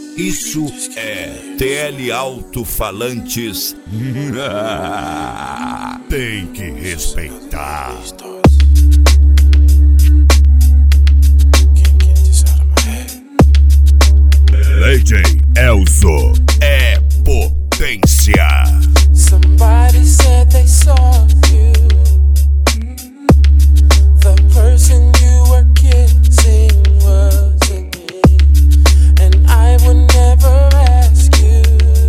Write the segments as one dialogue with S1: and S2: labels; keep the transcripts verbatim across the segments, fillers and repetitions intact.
S1: Isso é T L Alto-Falantes. Tem que respeitar. D J Elzo é potência.
S2: Somebody said they saw you. The person you were kissing wasn't me, and I would never ask you.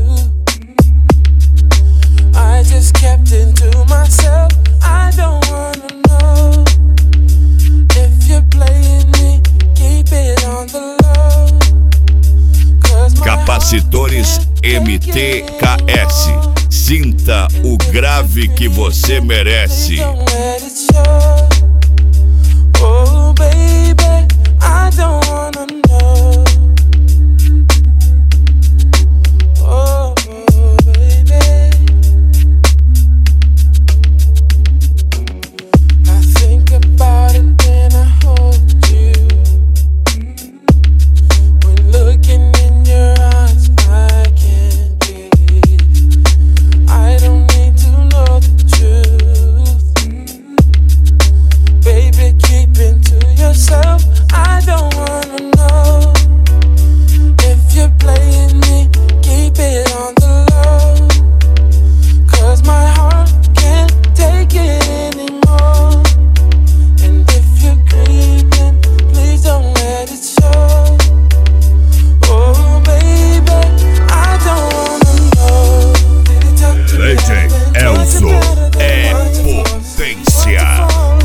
S2: I just kept it to myself. I don't wanna know if you're playing me. Keep it on the low.
S1: Capacitores M T K S. Sinta o grave que você merece.
S2: Oh baby, I don't wanna know. Oh baby, I think about it when I hold you. When looking in your eyes, I can't breathe. I don't need to know the truth. Baby, keep it to yourself. I don't wanna know if you're playing me. Keep it on the low, 'cause my heart can't take it anymore. And if you're creeping, please don't let it show. Oh baby, I don't wanna know.
S1: D J Elzo é potência.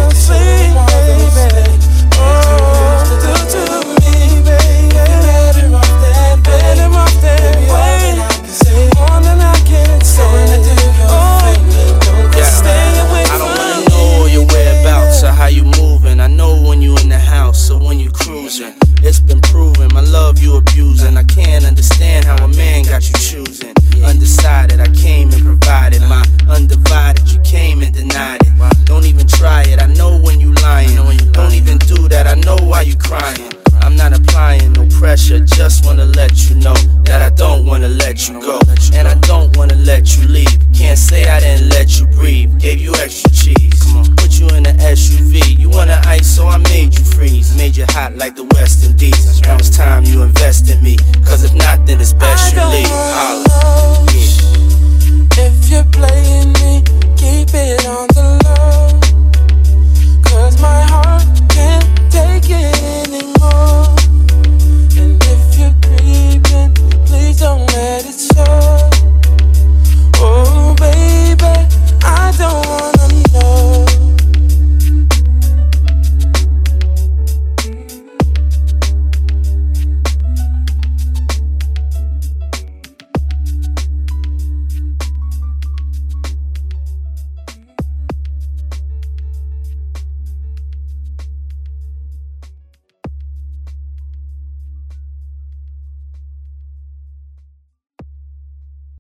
S3: It's been proven, my love you abusing. I can't understand how a man got you choosing. Undecided, I came and provided my undivided. You came and denied it. Don't even try it, I know when you lying. Don't even do that, I know why you crying. I'm not applying no pressure, just wanna let you know that I don't wanna let you go, and I don't wanna let you leave. Can't say I didn't let you breathe. Gave you extra cheese, put you in an S U V. You wanna ice, so I made you freeze. Made you hot like the West Indies. Now it's time